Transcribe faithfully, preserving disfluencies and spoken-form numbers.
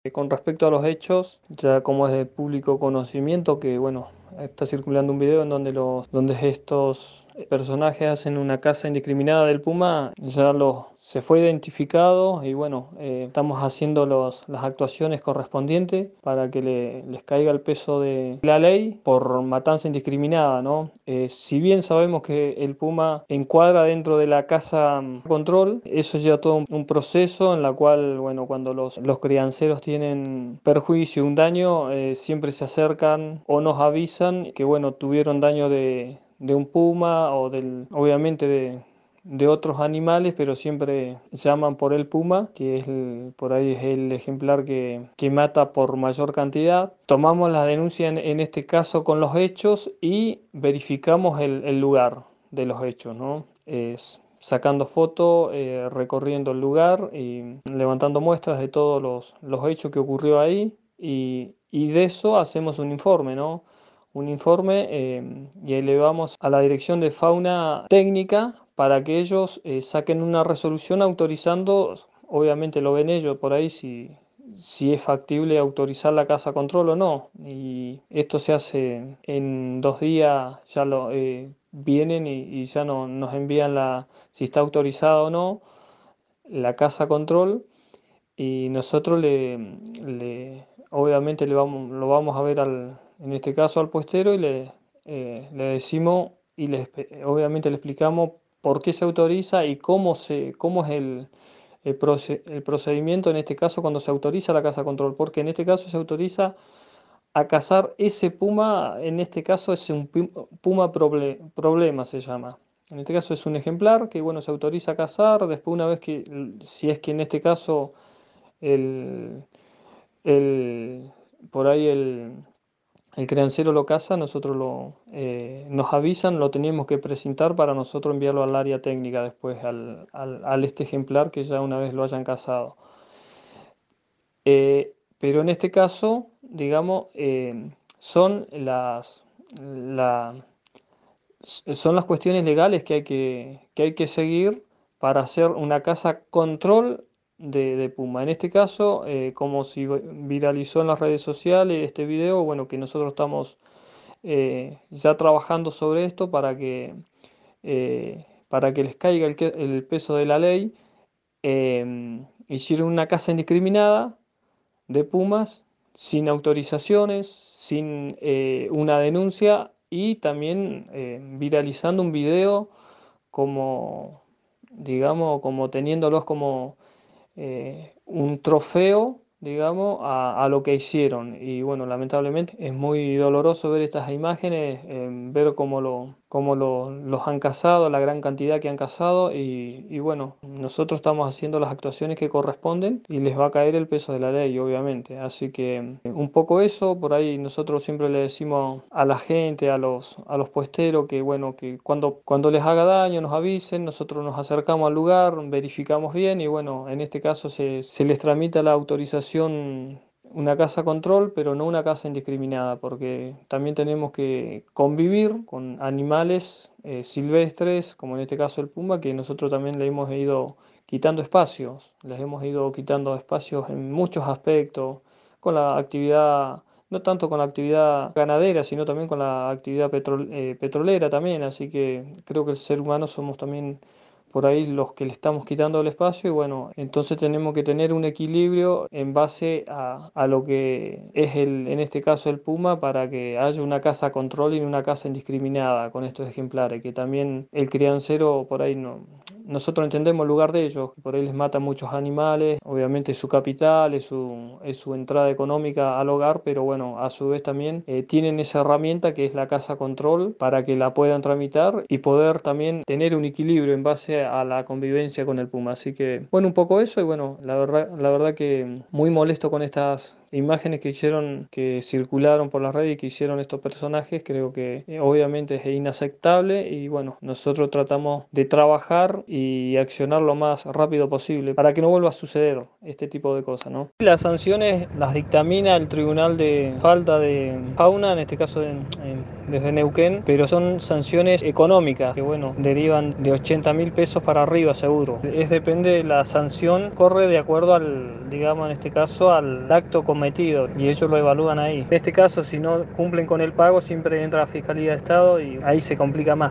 Eh, Con respecto a los hechos, ya como es de público conocimiento que, bueno, está circulando un video en donde los, donde estos personajes hacen una caza indiscriminada del puma, ya los, se fue identificado y bueno, eh, estamos haciendo los, las actuaciones correspondientes para que le- les caiga el peso de la ley por matanza indiscriminada, ¿no? Eh, si bien sabemos que el puma encuadra dentro de la caza mm, control, eso lleva todo un, un proceso en la cual, bueno, cuando los, los crianceros tienen perjuicio, un daño, eh, siempre se acercan o nos avisan que, bueno, tuvieron daño de, de un puma o del, obviamente de, de otros animales, pero siempre llaman por el puma, que es el- por ahí es el ejemplar que, que mata por mayor cantidad. Tomamos la denuncia en, en este caso con los hechos y verificamos el, el lugar de los hechos, ¿no? Es sacando fotos, eh, recorriendo el lugar y levantando muestras de todos los, los hechos que ocurrió ahí y, y de eso hacemos un informe, ¿no? Un informe eh, y elevamos a la Dirección de Fauna Técnica para que ellos eh, saquen una resolución autorizando, obviamente lo ven ellos por ahí si, si es factible autorizar la casa control o no. Y esto se hace en dos días, ya lo eh, vienen y, y ya no, nos envían la, si está autorizada o no, la casa control y nosotros le, le- obviamente le vamos, lo vamos a ver al, en este caso al puestero y le, eh, le decimos y le, espe- obviamente le explicamos por qué se autoriza y cómo se, cómo es el, el, proce- el procedimiento en este caso cuando se autoriza la caza control, porque en este caso se autoriza a cazar ese puma, en este caso es un pu- puma proble- problema se llama. En este caso es un ejemplar que bueno se autoriza a cazar, después una vez que, si es que en este caso el, el- por ahí el, el criancero lo caza, nosotros lo, eh, nos avisan, lo tenemos que presentar para nosotros enviarlo al área técnica después, al, al, al este ejemplar que ya una vez lo hayan cazado. Eh, pero en este caso, digamos, eh, son las, la- s- son las cuestiones legales que hay que, que hay que seguir para hacer una casa control de, de Puma. En este caso, eh, como si vi- viralizó en las redes sociales este video, bueno, que nosotros estamos eh, ya trabajando sobre esto para que, eh, para que les caiga el, que- el peso de la ley. Em, hicieron una casa indiscriminada de Pumas sin autorizaciones, sin eh, una denuncia y también eh, viralizando un video como, digamos, como teniéndolos como eh, un trofeo, digamos, a, a lo que hicieron. Y bueno, lamentablemente es muy doloroso ver estas imágenes, eh, ver cómo, lo, cómo lo- los han cazado, la gran cantidad que han cazado. Y, y bueno, nosotros estamos haciendo las actuaciones que corresponden y les va a caer el peso de la ley, obviamente. Así que eh, un poco eso, por ahí nosotros siempre le decimos a la gente, a los, a los puesteros, que bueno, que cuando, cuando les haga daño nos avisen, nosotros nos acercamos al lugar, verificamos bien y bueno, en este caso se, se les tramita la autorización, una casa control, pero no una casa indiscriminada, porque también tenemos que convivir con animales eh, silvestres, como en este caso el puma, que nosotros también le hemos ido quitando espacios, les hemos ido quitando espacios en muchos aspectos, con la actividad, no tanto con la actividad ganadera, sino también con la actividad petrol- eh, petrolera también, así que creo que el ser humano somos también por ahí los que le estamos quitando el espacio y bueno, entonces tenemos que tener un equilibrio en base a, a lo que es el, en este caso el puma, para que haya una caza control y una caza indiscriminada con estos ejemplares, que también el criancero por ahí no, nosotros entendemos el lugar de ellos, que por ahí les matan muchos animales, obviamente es su capital, es su, es su entrada económica al hogar, pero bueno, a su vez también eh, tienen esa herramienta que es la casa control para que la puedan tramitar y poder también tener un equilibrio en base a la convivencia con el puma. Así que bueno, un poco eso y bueno, la verdad, la verdad que muy molesto con estas imágenes que hicieron, que circularon por las redes y que hicieron estos personajes, creo que eh, obviamente es inaceptable y bueno, nosotros tratamos de trabajar y accionar lo más rápido posible para que no vuelva a suceder este tipo de cosas, ¿no? Las sanciones las dictamina el Tribunal de Falta de Fauna, en este caso en, en desde Neuquén, pero son sanciones económicas que, bueno, derivan de ochenta mil pesos para arriba seguro. Es depende, la sanción corre de acuerdo al, digamos en este caso, al acto cometido y ellos lo evalúan ahí. En este caso, si no cumplen con el pago, siempre entra la Fiscalía de Estado y ahí se complica más.